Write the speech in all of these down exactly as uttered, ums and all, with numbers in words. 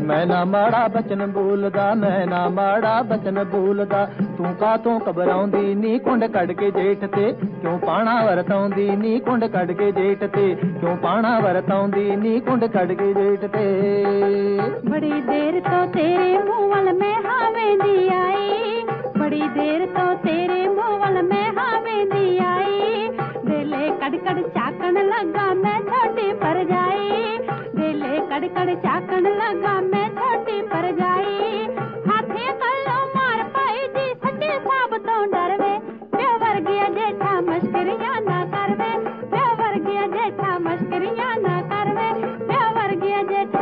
मैं ना माड़ा बचन बोलदा, मैं ना माड़ा बचन बोलदा, तू कातों घबराउंदी नी कुंड कढ के जेठ ते, क्यों पाणा वरताउंदी नी कुंड कढ के जेठ ते, क्यों पाणा वरताउंदी नी कुंड कढ के जेठ ते। बड़ी देर तो तेरे मुंह वल मैं हावेंदी आई, बड़ी देर तो तेरे मुंह वल मैं हावेंदी आई, दिले कड़ कड़ चाकन लगा मैं छोटी पर जाई, दिले कड़ कड़ चाकन लगा मैं छोटी पर जाई, हाथे कल्लो मार पाई जी सच्चे साब तो डरवे, प्यो वर्गिया जेठा मस्करियां ना करवे, प्यो वर्गिया जेठा मस्करियां ना करवे, प्यो वर्गिया जेठा।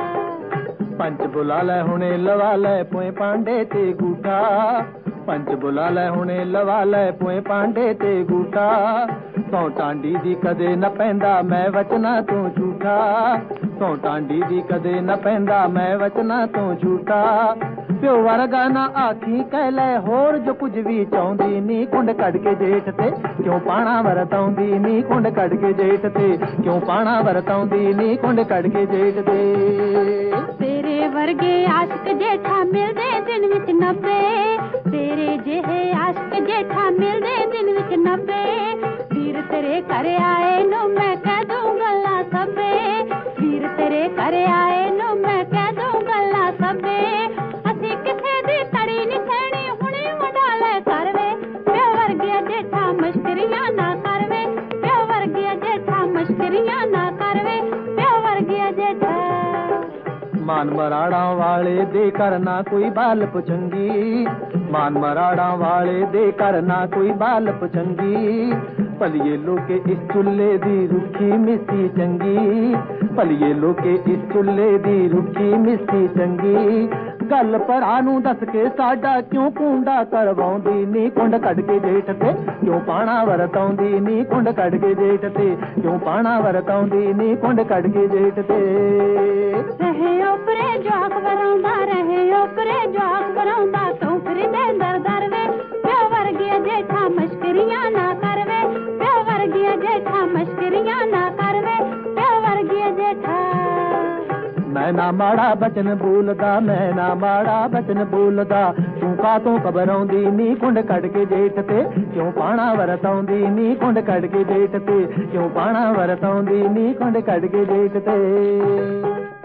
पंच बुला लै हुणे लवा लै पोए पांडे ते गूठा, पंच बुला लै हुणे लवा लै पोए पांडे ते गूठा, सौ टांडी दी कदे न पैंदा मैं वचना तू झूठा, सौ टांडी दी कदे न पैंदा मैं वचना तू झूठा, प्यो वर्गा ना आखी कह लै होर जो कुछ भी चाहुंदी नी कुंड कढ के जेठ ते, क्यों पाणा वरताउंदी नी कुंड कढ के जेठ ते, क्यों पाणा वरताउंदी नी कुंड कढ के जेठ ते। तेरे वर्गे आशिक जेठा मिलदे दिन विच नब्बे, तेरे जेहे आशिक जेठा मिलदे दिन विच नब्बे, वीर तेरे घरे आए नु मैं कह दूं गल्लां सब्बे, वीर तेरे घरे आए नु मैं कह दूं गल्लां सब्बे, असी किसे दी तड़ी नी सैनी हुणी वडाले करवे, प्यो वर्गिया जेठा मस्करियां ना करवे, प्यो वर्गिया जेठा मस्करियां ना करवे, प्यो वर्गिया जेठा। मान मराड़ा वाले दे करना कोई बाल पुछंगी, मान मराड़ा वाले दे करना कोई बाल पुछंगी, पलिए लोके इस चुल्ले दी रुखी मिस्सी चंगी, पलिए लोके इस चुल्ले दी रुखी मिस्सी चंगी, गल भरा नू दस के साडा क्यों कूंडा करवाउंदी नी कुंड कढ के जेठ ते, क्यों पाणा वरताउंदी नी कुंड कढ के जेठ ते, क्यों पाणा वरताउंदी नी कुंड कढ के जेठ ते। रहे ओपरे जोक वराउंदा, रहे ओपरे जोक वराउंदा, तू फिर दे दर दर वे, प्यो वर्गिया जेठा मस्करियां ना करवे, प्यो वर्गिया जेठा मस्करियां ना करवे, प्यो वर्गिया जेठा। मैं ना माड़ा बचन बोलदा, मैं ना माड़ा बचन बोलदा, तू कातों घबराउंदी नी कुंड कढ के जेठ ते, क्यों पाणा वरताउंदी नी कुंड कढ के जेठ ते, क्यों पाणा वरताउंदी नी कुंड कढ के जेठ ते।